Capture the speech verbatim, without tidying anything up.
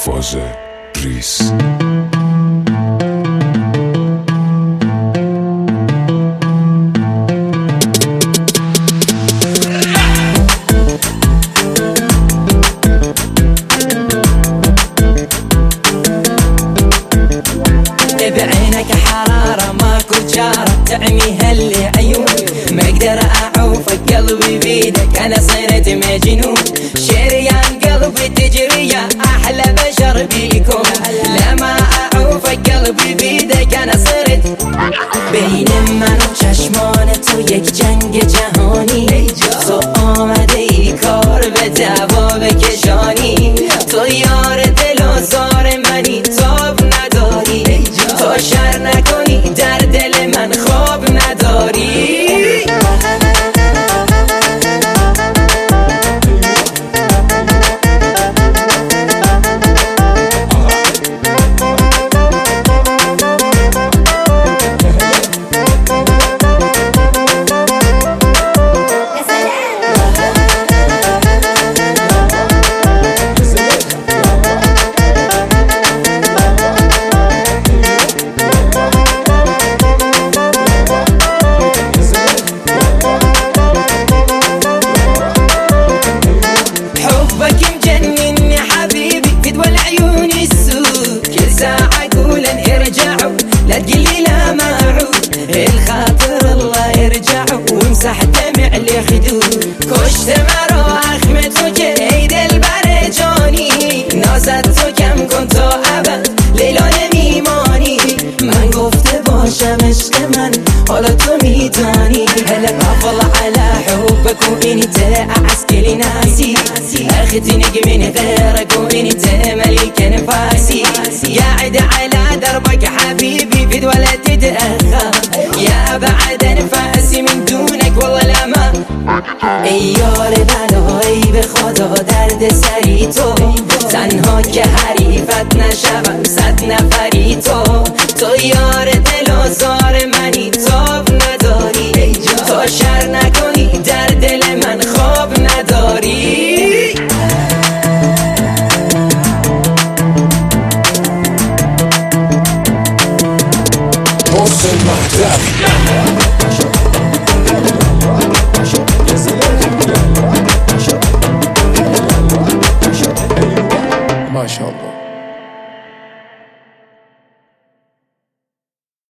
فاز ریس. بعينك حرارة ماكو جارة تعمي هاللي عيون، ما اقدر اعوفك قلبي بيدك انا صرت مجنون، شريان قلبي تجري يا احلى بشر بيكم، لما اعوفك قلبي بيدك انا صرت بينما نو چشمان تو یک جنگ جهانی، تو آمده ای کار به دعوا بکشانی، تو یار دل و زار منی تاب نداری، تو شر نکنی در دل من خواب نداری. لا تقلي لا ما اعود الخاطر الله يرجع وامسح دمع الخدود، کشت مرا اخم تو که ای دل بر جانی، نازت تو کم کن تا ابد لیلا نمیمانی، من گفته باشم عشق من حالا تو میدانی، هلا افضل على حبك وانت اعز كل ناسي، اختي نجم من غيرك وانت ملك نفاسي، قاعد على دربك حبيبي في ولا تتأخر، يا بعد انفاسي من دونك والله لا ما ای یار بلایی به خدا درد سری تو، تنها که حریفت نشوم صد نفری تو، تو یار دل و زار منی تاب نداری.